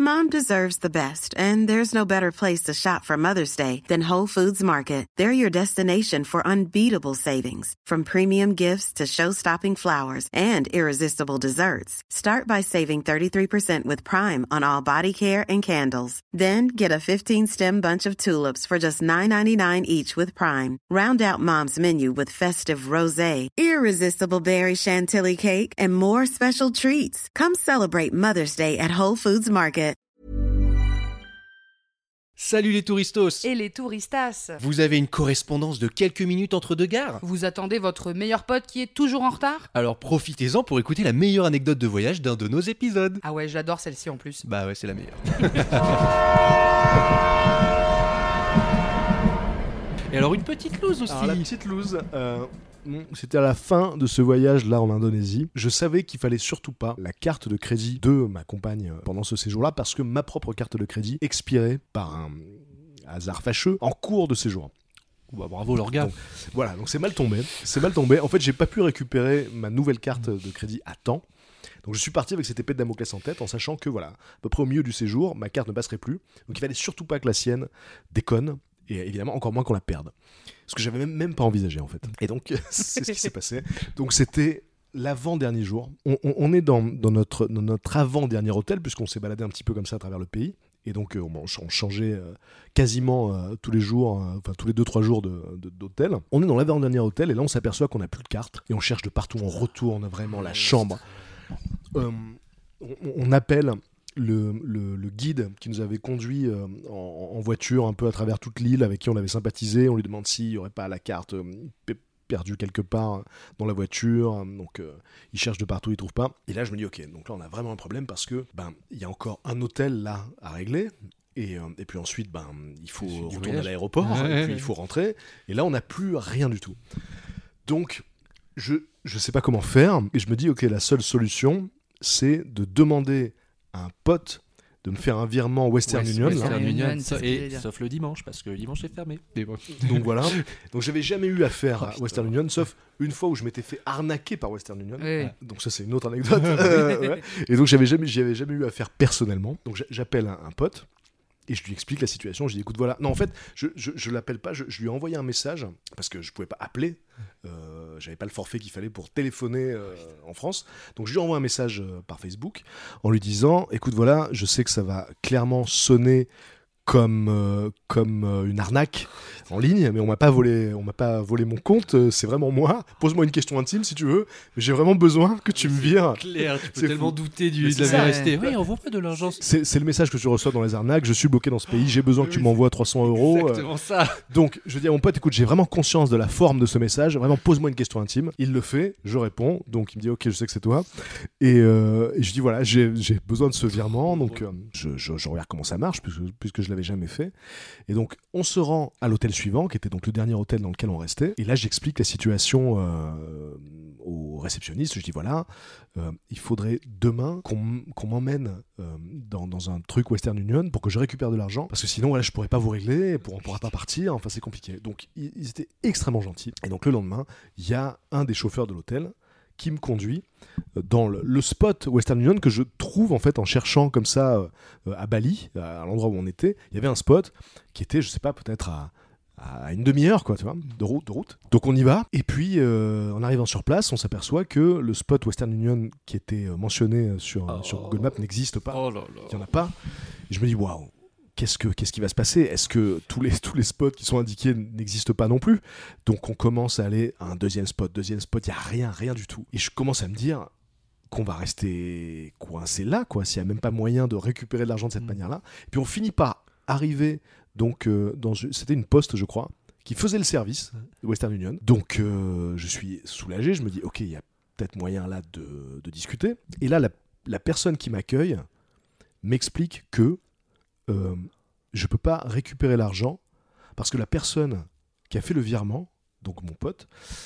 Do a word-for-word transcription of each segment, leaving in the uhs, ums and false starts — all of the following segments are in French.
Mom deserves the best, and there's no better place to shop for Mother's Day than Whole Foods Market. They're your destination for unbeatable savings, from premium gifts to show-stopping flowers and irresistible desserts. Start by saving thirty-three percent with Prime on all body care and candles. Then get a fifteen-stem bunch of tulips for just nine ninety-nine each with Prime. Round out Mom's menu with festive rosé, irresistible berry chantilly cake, and more special treats. Come celebrate Mother's Day at Whole Foods Market. Salut les touristos et les touristas. Vous avez une correspondance de quelques minutes entre deux gares ? Vous attendez votre meilleur pote qui est toujours en retard ? Alors profitez-en pour écouter la meilleure anecdote de voyage d'un de nos épisodes. Ah ouais, j'adore celle-ci en plus. Bah ouais, c'est la meilleure. Et alors une petite loose aussi. Alors la petite loose, euh, c'était à la fin de ce voyage là en Indonésie. Je savais qu'il fallait surtout pas la carte de crédit de ma compagne pendant ce séjour-là parce que ma propre carte de crédit expirait par un hasard fâcheux en cours de séjour. Bah, bravo leur gars. Donc, voilà, donc c'est mal tombé. C'est mal tombé. En fait, j'ai pas pu récupérer ma nouvelle carte de crédit à temps. Donc je suis parti avec cette épée de Damoclès en tête en sachant que voilà, à peu près au milieu du séjour, ma carte ne passerait plus. Donc il fallait surtout pas que la sienne déconne. Et évidemment, encore moins qu'on la perde. Ce que j'avais même, même pas envisagé, en fait. Et donc, c'est ce qui s'est passé. Donc, c'était l'avant-dernier jour. On, on, on est dans, dans, notre, dans notre avant-dernier hôtel, puisqu'on s'est baladé un petit peu comme ça à travers le pays. Et donc, euh, on, on changeait euh, quasiment euh, tous les jours, euh, enfin, tous les deux trois jours de, de, d'hôtel. On est dans l'avant-dernier hôtel, et là, on s'aperçoit qu'on n'a plus de carte. Et on cherche de partout, on retourne vraiment la chambre. Euh, on, on appelle... Le, le, le guide qui nous avait conduit euh, en, en voiture un peu à travers toute l'île, avec qui on avait sympathisé, on lui demande s'il n'y aurait pas la carte euh, p- perdue quelque part dans la voiture, donc euh, il cherche de partout, il ne trouve pas. Et là je me dis ok, donc là on a vraiment un problème parce que ben il y a encore un hôtel là à régler. Et, euh, et puis ensuite, ben, il faut retourner voyage. à l'aéroport, ouais, et puis il faut rentrer. Et là, on n'a plus rien du tout. Donc, je ne sais pas comment faire. Et je me dis, ok, la seule solution, c'est de demander un pote de me faire un virement Western West, Union, Western là. Union ça, et, sauf le dimanche parce que le dimanche est fermé. Bon. Donc voilà. Donc j'avais jamais eu affaire à Western Union, sauf une fois où je m'étais fait arnaquer par Western Union. Oui. Donc ça c'est une autre anecdote. euh, ouais. Et donc j'avais jamais, j'y avais jamais eu affaire personnellement. Donc j'appelle un, un pote. Et je lui explique la situation, je lui dis écoute voilà, non en fait je, je, je l'appelle pas, je, je lui ai envoyé un message parce que je pouvais pas appeler, euh, j'avais pas le forfait qu'il fallait pour téléphoner euh, en France, donc je lui envoie un message euh, par Facebook en lui disant écoute voilà, je sais que ça va clairement sonner comme, euh, comme euh, une arnaque en ligne, mais on m'a pas volé, on m'a pas volé mon compte, euh, c'est vraiment moi. Pose-moi une question intime si tu veux, mais j'ai vraiment besoin que tu me vires. Clair, tu peux c'est tellement fou. douter du, mais de la ça, véracité. Ouais. Oui, on voit pas de l'argent. C'est, c'est le message que tu reçois dans les arnaques. Je suis bloqué dans ce pays, j'ai besoin que tu m'envoies trois cents euros. Exactement euh... ça. Donc, je dis à mon pote, écoute, j'ai vraiment conscience de la forme de ce message. Vraiment, pose-moi une question intime. Il le fait, je réponds. Donc, il me dit, ok, je sais que c'est toi. Et, euh, et je dis, voilà, j'ai, j'ai besoin de ce virement. Donc, euh, je, je, je regarde comment ça marche, puisque, puisque je l'avais jamais fait. Et donc, on se rend à l'hôtel suivant, qui était donc le dernier hôtel dans lequel on restait. Et là, j'explique la situation euh, au réceptionniste. Je dis, voilà, euh, il faudrait demain qu'on, qu'on m'emmène euh, dans, dans un truc Western Union pour que je récupère de l'argent. Parce que sinon, voilà, je pourrais pas vous régler, on ne pourra pas partir. Enfin, c'est compliqué. Donc, ils, ils étaient extrêmement gentils. Et donc, le lendemain, il y a un des chauffeurs de l'hôtel qui me conduit dans le, le spot Western Union que je trouve en fait en cherchant comme ça euh, à Bali, à l'endroit où on était. Il y avait un spot qui était, je sais pas, peut-être à, à une demi-heure quoi, tu vois, de route, de route. Donc on y va. Et puis euh, en arrivant sur place, on s'aperçoit que le spot Western Union qui était mentionné sur, oh. sur Google Maps n'existe pas. Oh là là. Il n'y en a pas. Et je me dis waouh. Qu'est-ce, que, qu'est-ce qui va se passer ? Est-ce que tous les, tous les spots qui sont indiqués n'existent pas non plus ? Donc on commence à aller à un deuxième spot, deuxième spot, il n'y a rien, rien du tout. Et je commence à me dire qu'on va rester coincé là, quoi, s'il n'y a même pas moyen de récupérer de l'argent de cette mmh. manière-là. Et puis on finit par arriver, donc, euh, dans, c'était une poste, je crois, qui faisait le service de Western Union. Donc euh, je suis soulagé, je me dis, ok, il y a peut-être moyen là de, de discuter. Et là, la, la personne qui m'accueille m'explique que Euh, je peux pas récupérer l'argent parce que la personne qui a fait le virement, donc mon pote,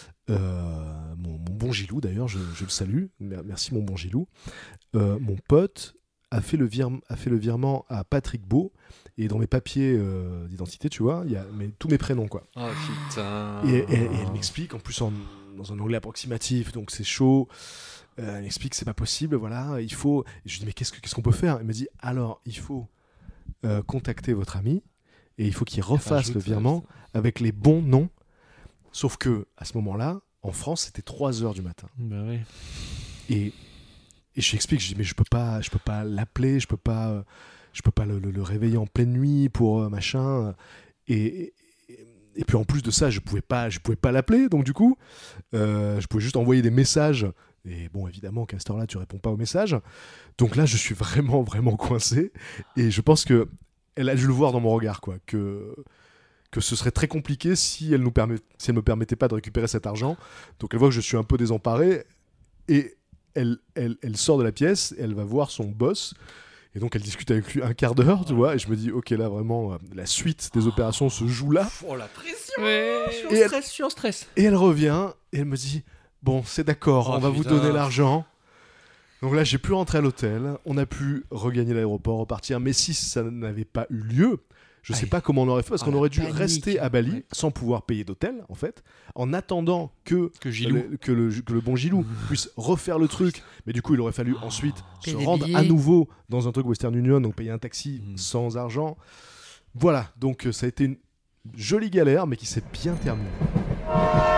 euh, mon, mon bon Gilou d'ailleurs, je, je le salue, merci mon bon Gilou, euh, mon pote a fait, le vir- a fait le virement à Patrick Beau et dans mes papiers euh, d'identité, tu vois, il y a mes, tous mes prénoms quoi. Oh putain. Et, et, et elle m'explique en plus en, dans un anglais approximatif, donc c'est chaud. Euh, elle m'explique que c'est pas possible, voilà, il faut. Et je lui dis mais qu'est-ce, que, qu'est-ce qu'on peut faire? Elle me dit alors il faut euh, contacter votre ami et il faut qu'il refasse Rajoute, le virement euh, avec les bons noms. Sauf que à ce moment-là, en France, c'était trois heures du matin. Bah oui. Et, et je lui explique, je dis mais je peux pas, je peux pas l'appeler, je peux pas, euh, je peux pas le, le- le réveiller en pleine nuit pour euh, machin. Et, et, et puis en plus de ça, je pouvais pas, je pouvais pas l'appeler. Donc du coup, euh, je pouvais juste envoyer des messages. Et bon, évidemment qu'à cette heure-là, tu réponds pas aux messages. Donc là, je suis vraiment, vraiment coincé. Et je pense que elle a dû le voir dans mon regard, quoi, que que ce serait très compliqué si elle nous permet, si elle me permettait pas de récupérer cet argent. Donc elle voit que je suis un peu désemparé et elle, elle, elle sort de la pièce, et elle va voir son boss. Et donc elle discute avec lui un quart d'heure, tu vois. Et je me dis, ok, là vraiment, euh, la suite des opérations se joue là. Oh la pression. Ouais. Je suis en Et elle- stress, je suis en stress. Et elle revient et elle me dit bon, c'est d'accord, Oh, on va putain. vous donner l'argent. Donc là, j'ai pu rentrer à l'hôtel, on a pu regagner l'aéroport, repartir. Mais si ça n'avait pas eu lieu, je sais Aïe. pas comment on aurait fait, parce Oh, qu'on la aurait dû panique. rester à Bali Ouais. sans pouvoir payer d'hôtel, en fait, en attendant que Que Gilou. le, que le, que le bon Gilou puisse refaire le truc. Mais du coup, il aurait fallu ensuite se Payer des rendre billets. à nouveau dans un truc Western Union, donc payer un taxi Mm. sans argent. Voilà, donc euh, ça a été une jolie galère, mais qui s'est bien terminée.